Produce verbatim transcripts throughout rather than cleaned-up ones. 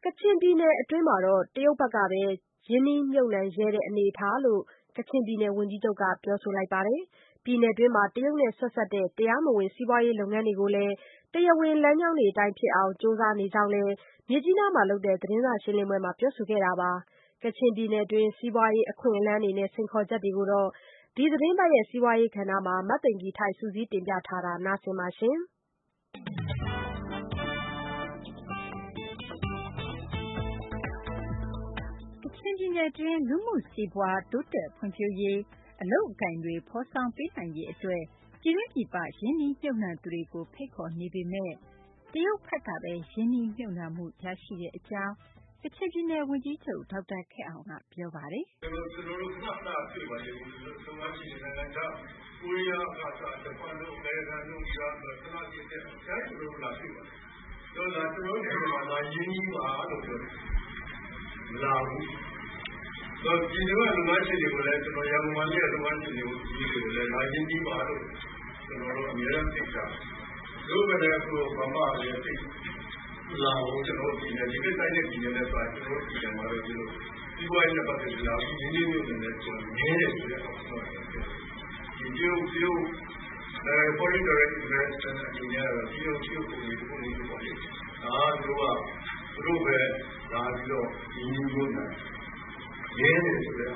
ကချင်ပြည်နယ်အတွင်းမှာတော့တရုတ်ဘက်ကပဲရင်းနှီးမြှုပ်နှံရဲတဲ့အနေအထားလို့ကချင်ပြည်နယ်ဝန်ကြီးချုပ်ကပြောဆိုလိုက်ပါတယ်။ပြည်နယ်တွင်းမှာတရုတ်နဲ့ဆက်စပ်တဲ့တရားမဝင်စီးပွားရေးလုပ်ငန်းတွေကိုလည်းတရားဝင်လမ်းကြောင်းတွေအတိုင်းဖြစ်အောင်ကြိုးစားနေကြောင်းလည်းမြစ်ကြီးနားမှာလုပ်တဲ့သတင်းစာရှင်းလင်းပွဲမှာပြောဆိုခဲ့တာပါ။ကချင်ပြည်နယ်တွင်းစီးပွားရေးအခွင့်အလမ်းတွေနဲ့စိန်ခေါ်ချက်တွေကိုတော့ဒီသတင်းပတ်ရဲ့စီးပွားရေးကဏ္ဍမှာမသိင်္ဂ ီထိုက်စုစည်းတင်ပြထားတာနားဆင်ပါရှင်။ပြည်နယ်တွင်းလူမှုစီးပွားတိုးတက်ဖွံ့ဖြိုးရေးအလုပ်အကိုင်တွေဖော်ဆောင်ပေးနိုင်ရေးအတွက်ပြည်တွင်းပြည်ပရင်းနှီးမြှုပ်နှံသူတွေကိုဖိတ်ခေါ်နေပေမဲ့တရုတ်ဘက်ကပဲရင်းနှီးမြှုပ်နှံမှုရရှိတဲ့အကြောင်းကချင်ပြည်နယ်ဝန်ကြီးချုပ်ဒေါက်တာခက်အောင်ကပြောပါတယ်။ကျွန်တော်တို့မှတ်သားပြပါလေလုပ်ငန်းရှင်နိုင်ငံကကိုရီးယားကစားဂျပန်တို့အမေရိကန်တို့ကခဏကြည့်တဲ့အဲဒီလိုလာပြပါတော့လာကျွန်တော်တို့ကလာရင်းနှီးပါလို့ပြောတယ်လာဘူးတော့ဒီလိုကလူမရှိတွေကိုလည်းကျွန်တော်ရန်ကုန်မှာလည်းလူမရှိတွေကိုဒီလိုလည်းလာရင်းပြီးပါလို့ကျွန်တော်တို့အများအားသိကြလို့ပဲလည်းကိုဗမာလည်းသိလာလို့ကျွန်တော်ဒီနေ့ဒီကိစ္စနဲ့ဒီနေ့လည်းဆိုကျွန်တော်ဒီမှာတော့ဒီလိုဒီဘဝနဲ့ပတ်သက်ပြီးလာပြီးဒီနေ့မျိုးနဲ့ကျွန်တော်နည်းတယ်ဆိုတဲ့အောင်ဆိုတယ်ဒီလိုဒီအဲ foreign direct investment အနေနဲ့ဒီလိုဒီလိုကိုဒီလိုကိုပေါ့လေဒါတို့ကတို့ပဲလာပြီးတော့ဒီမျိုးနဲ့ရင်းနှီးမြှုပ်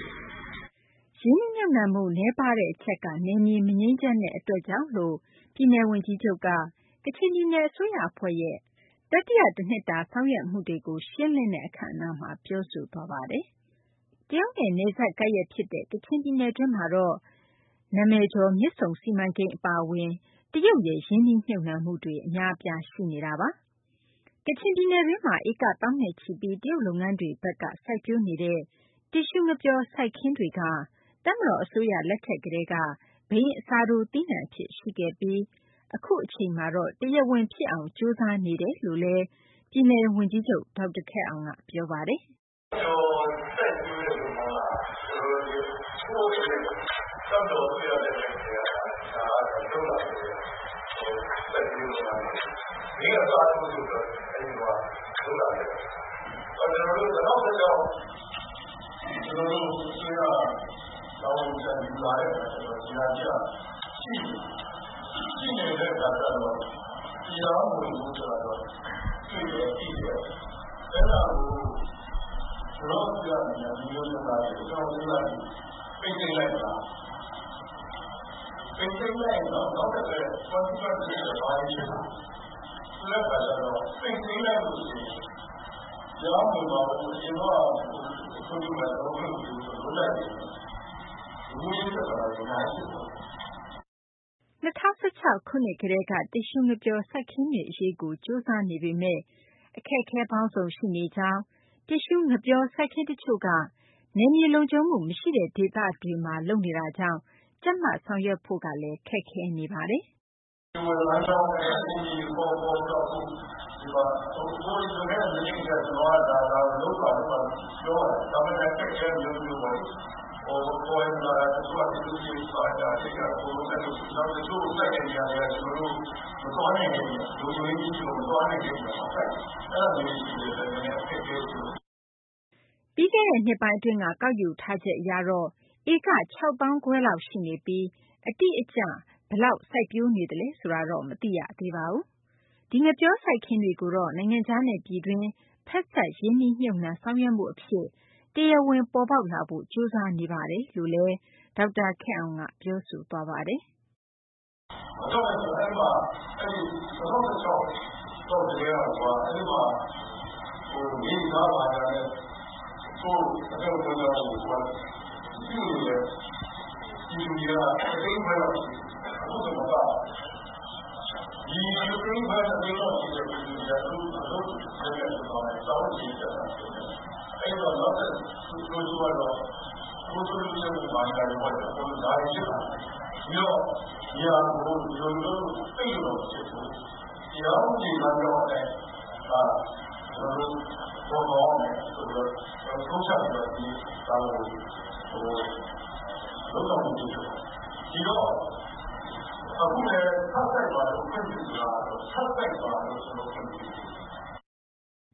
နှံမှုနည်းပါးတဲ့အချက်ကနေမြေမငြိမ်းချမ်းတဲ့အတွက်ကြောင့်လို့ပြည်နယ်ဝန်ကြီးချုပ်ကကချင်ပြည်နယ်အစိုးရအဖွဲ့ရဲ့တတိယတစ်နှစ်တာဆောင်ရွက်မှုတွေကိုရှင်းလင်းတဲ့အခမ်းအနားမှာပြောဆိုသွားပါတယ်။တရုတ်နဲ့နယ်စပ်ကပ်ရက်ဖြစ်တဲ့ကချင်ပြည်နယ်တွင်းမှာတော့နာမည်ကျော်မြစ်ဆုံစီမံကိန်းအပါအဝင်တရုတ်ရဲ့ရင်းနှီးမြှုပ်နှံမှုတွေအများအပြားရှိနေတာပါ။ကချင်ပြည်နယ်တွင်းမှာဧကသောင်းနဲ့ချီပြီးတရုတ်လုပ်ငန်းတွေဘက်ကစိုက်ပျိုးနေတဲ့တီရှူးငပျောစိုက်ခင်းတွေကတပ်မတော်အစိုးရလက်ထက်ကတည်းကဘိန်းအစားထိုးသီးနှံအဖြစ်ရှိခဲ့ပြီးအခုအချိန်မှာတော့တရားဝင်ဖြစ်အောင်ကြိုးစားနေတယ်လို့လည်းပြည်နယ်ဝန်ကြီးချုပ်ဒေါက်တာခက်အောင်ကပြောပါတယ်။ဆက်ကျိုးတဲ့ဘုံမှာကျွန်တော်တို့တပ်တော်အစိုးရလက်ထက်ကတည်းကဒါတော့လာတယ်။ဆက်ကျိုးတာဒီကစားလို့ဆိုတော့အဲဒီကလုပ်လာတယ်။ကျွန်တော်တို့တော့တော့ကျွန်တော်တို့ဆိုတာတောင်းချင်လာတဲ့ကျွန်တော်ဒီဟာရှိရှိနေတဲ့အခါကျတော့တရားဝင်လို့ဆိုတော့တွေ့ရပြီးတယ်အဲ့ဒါကိုကျွန်တော်ပြောနေတာဒီလိုမျိုးလာတယ်ကျွန်တော်ပြောတာပိတ်သိမ်းလိုက်တာပိတ်သိမ်းလိုက်တော့တော့တဲ့ပတ်သက်တဲ့ဘာလို့လဲဆိုတော့ပိတ်သိမ်းလိုက်လို့ရှိရင်တရားဝင်ပါလို့ကျွန်တော်ဆိုဒီမှာတော့ဘယ်လိုလုပ်လဲဒီလိုမျိုးဆိုတာကနားရှိတယ်၂၀၁၆ခုနှစ်ကတည်းကတီရှူးငပျောစိုက်ခင်းတွေအရေးကိုစူးစမ်းနေပေမဲ့အခက်အခဲပေါင်းစုံရှိနေကြောင်းတီရှူးငပျောစိုက်ခင်းတချို့ကနယ်မြေလုံခြုံမှုမရှိတဲ့ဒေသတွေမှာလုပ်နေတာကြောင့်ကြပ်မတ်ဆောင်ရွက်ဖို့ကလည်းခက်ခဲနေပါတယ်ဒီမှာလမ်းကြောင်းနဲ့အင်းကြီးပေါ်ပေါ်တော့ဒီမှာဘိုးဘိုးတွေနဲ့လည်းဒီကကျွန်တော်ကဒါလာလို့ပါတော့ပြောတယ်ဒါပေမဲ့အခက်အခဲမျိုးမျိုးပါဟိုပေါ်လာတဲ့သူကဒီလိုမျိုးပါတာဒီကဘိုးနဲ့တော့သူတို့စက်နေရတယ်ကျွန်တော်တို့မသွားနိုင်ဘူးလူကြီးကြီးကျွန်တော်သွားနိုင်တယ်အဲ့ဒါမျိုးရှိတယ်လည်းအခက်အခဲဆိုပြီးခဲ့တဲ့နှစ်ပိုင်းအတွင်းကကောက်ယူထားချက်အရတော့ဧက၆သောင်းခွဲလောက်ရှိနေပြီးအတိအကျဘယ်လောက်စိုက်ပျိုးနေတယ်လဲဆိုတာတော့မသိရသေးပါဘူး။ဒီငပျောစိုက်ခင်းတွေကိုတော့နိုင်ငံခြားနဲ့ပြည်တွင်းဖက်ဆက်ရင်းနှီးမြှုပ်နှံဆောင်ရွက်မှုအဖြစ်တရားဝင်ပေါ်ပေါက်လာဖို့ကြိုးစားနေပါတယ်လို့လည်းဒေါက်တာခက်အောင်ကပြောဆိုသွားပါတယ်။တော့အဲ့မှာအဲ့ဒီတော့တော့တော့တရားကွာအဲ့မှာဟိုဒီကားပါတဲ့ဟိုအဲ့တော့တော့ကွာဒီလိုလေဒီလိုရအသိမဲ့တော့အခုတော့ပါဒီလိုကိန်းပါတဲ့တော့ဒီလိုရလို့တော့လည်းတော့တောင်းကြည့်ကြတာအဲ့တော့တော့သူတို့ကတော့ဘုသူတို့ရဲ့ဘာသာရေးပေါ်တော့ဒါရည်ရှိတာပြီးတော့ဒီဟာကိုဒီလိုလိုသိလို့ဖြစ်တယ်ဒီအောင်ဒီမှာတော့အဲအာကျွန်တော်တို့ဘောကောနဲ့ဆိုတော့သုံးချက်ပြီးဒီတောင်းလို့ဟိုလုံးဆောင်ကြည့်ဒီတော့အခုလည်းဆက်ဆက်ပါလို့ဖြစ်နေတာဆက်ဆက်ပါလို့ဆိုလို့တရားမ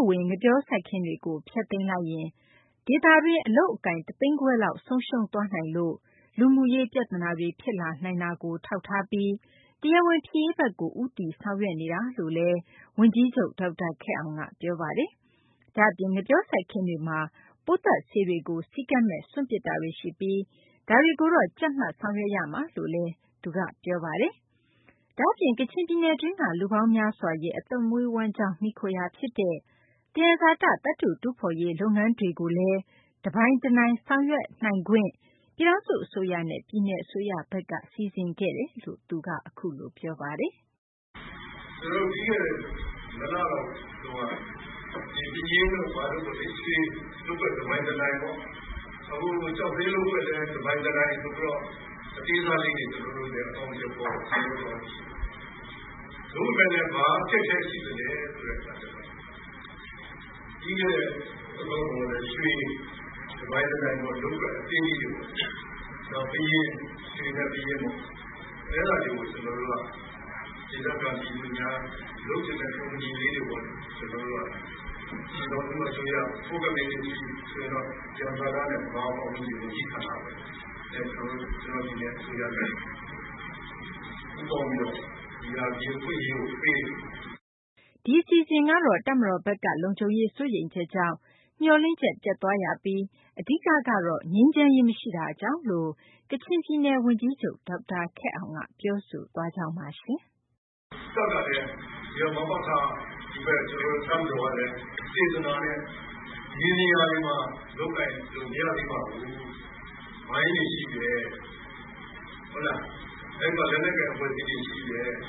ဝင်ငပြောစိုက်ခင်းတွေကိုဖျက်သိမ်းလိုက်ရင်ဒေသတွင်းအလုပ်အကိုင်တသိန်းခွဲလောက်ဆုံးရှုံးသွားနိုင်လို့လူမှုရေးပြဿနာတွေဖြစ်လာနိုင်တာကိုထောက်ထားပြီးတရားဝင်ဖြစ်ရေးဘက်ကိုဦးတည်ဆောင်ရွက်နေတာလို့လည်းဝန်ကြီးချုပ်ဒေါက်တာခက်အောင်ကပြောပါတယ်။ဒါ့အပြင်ငပြောစိုက်ခင်းတွေမှာပိုးသတ်ဆေးတွေကိုစီကတ်မဲ့စွန့်ပစ်တာတွေရှိပြီးဒါတွေကိုတော့ကြက်မှတ်ဆောင်ရွက်ရမှာလို့လည်းသူကပြောပါတယ်။ဒါ့အပြင်ကချင်ပြည်နယ်တွင်းကလူပေါင်းများစွာရဲ့အသက်မွေးဝမ်းကြောင်းနှိခွာဖြစ်တဲ့သယံဇာတသတ္တုတူးဖော်ရေးလုပ်ငန်းတွေကိုလည်းတပိုင်းတနိုင်ဆောင်ရွက်နိုင်ခွင့်ပြည်ထောင်စုအစိုးရနဲ့ပြည်내အစိုးရဘက်ကစီစဉ်ခဲ့တယ်လို့သူကအခုလိုပြောပါတယ်။ကျွန်တော်ဒီရဲ့မနာတော့ဒီပြည်ရင်းတို့ဘာလို့လဲဒီလုပ်တဲ့တပိုင်းတနိုင်ပေါ့အခုကြောက်သေးလို့ပဲတပိုင်းတနိုင်ဆိုတော့အသေးစားလေးတွေကျွန်တော်တို့လည်းအအောင်ချက်ပေါ်ဆင်းလို့လို့ပဲလည်းဘာခက်ခဲရှိတယ်ဆိုတဲ့အခါကျတော့ဒီရဲ့အခုလည်းရွှေတပိုင်းတနိုင်ပေါ့လုပ်တဲ့အသေးလေးတွေတော့ပြည်ရင်းရွှေနဲ့ပြည်ရင်းပေါ့အဲ့ဒါတွေကိုကျွန်တော်တို့ကဒီလက်ကဒီလူများလုပ်တဲ့ကုမ္ပဏီလေးတွေပေါ့ကျွန်တော်တို့ကဒီတော့ဒီမှာဆိုရပိုကလေးတွေဆိုတော့ကျန်တာနဲ့ဘာအောင်လို့ဒီကြီးခါတာပဲအဲကျွန်တော်ကျွန်တော်ဒီနဲ့ဆိုရတယ်ဥပမာမျိုးဒီဟာဒီကိုရေးကိုပေးဒီစီစဉ်ကတော့တမတော်ဘက်ကလုံခြုံရေးစိုးရိမ်ချက်ကြောင့်မျှော်လင့်ချက်ပြတ်သွားရပြီးအဓိကကတော့ငြင်းချမ်းရေးမရှိတာကြောင့်လို့ကချင်ပြည်နယ်ဝန်ကြီးချုပ်ဒေါက်တာခက်အောင်ကပြောဆိုသွားကြောင်းပါရှင်။စကားလည်းဒီမှာမခါဒီဘက်ကျွန်တော်တမ်းတော်လည်းစေတနာနဲ့ဒီနေရာတွေမှာလုပ်လိုက်လို့မရသေးပါဘူး။မိုင်းနေရှိတယ်။ဟုတ်လား။အဲ့တော့လည်းလည်းအဖွဲ့အစည်းတွေရှိတယ်။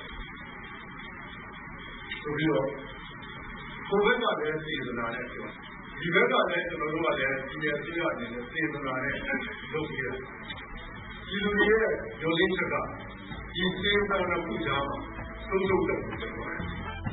ဆိုပြီးတော့ကိုယ်ဘက်ကလည်းစေတနာနဲ့ပြောဒီဘက်ကလည်းကျွန်တော်တို့ကလည်းဒီရဲ့ပြရနေတဲ့စေတနာနဲ့လုပ်ပြရဒီလိုရဲ့ရိုလင်းချက်ကဒီစေတနာနဲ့ပူကြမှာသုံးလို့တယ်